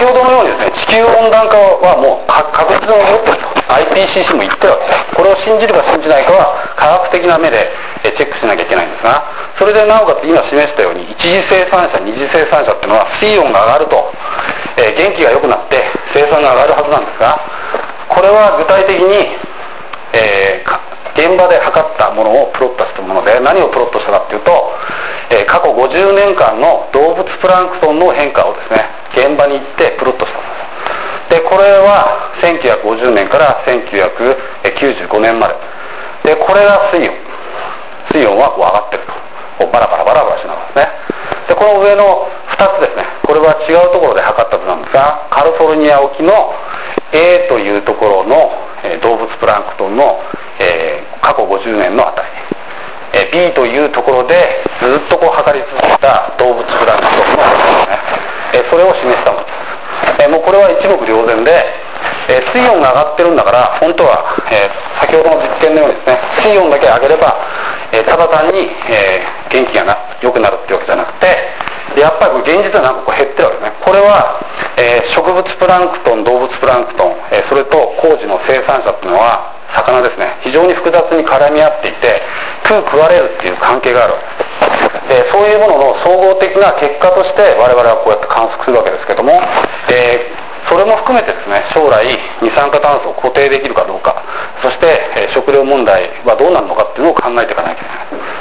先ほどのようにですね、地球温暖化はもう確実に起こっていると IPCC も言ってるわけです。これを信じるか信じないかは科学的な目でチェックしなきゃいけないんですが、それでなおかつ今示したように一次生産者二次生産者っていうのは水温が上がると、元気が良くなって生産が上がるはずなんですが、これは具体的に、現場で測ったものをプロットしたもので、何をプロットしたかっていうと、過去50年間の動物プランクトンの変化をですね、現場に行ってプロットしたんです。でこれは1950年から1995年までで、これが水温はこう上がってると、バラバラバラバラしながらですね。でこの上の2つですね、これは違うところで測った図なんですが、カリフォルニア沖の A というところの動物プランクトンの過去50年の値、B というところでずっとこう測り続けた動物プランクトンの値ですね、それを示したものです。もうこれは一目瞭然で、水温が上がってるんだから本当は、先ほどの実験のようにですね、水温だけ上げれば、ただ単に、元気が良くなるっていうわけじゃなくて、やっぱり現実はなんかこう減ってるわけですね。これは、植物プランクトン、動物プランクトン、それと工事の生産者っていうのは魚ですね、非常に複雑に絡み合っていて、食われるっていう関係があるわけです。そういうものの総合的な結果として我々はこうやって観測するわけですけども、それも含めてですね、将来二酸化炭素を固定できるかどうか、そして、食料問題はどうなるのかっていうのを考えていかなきゃ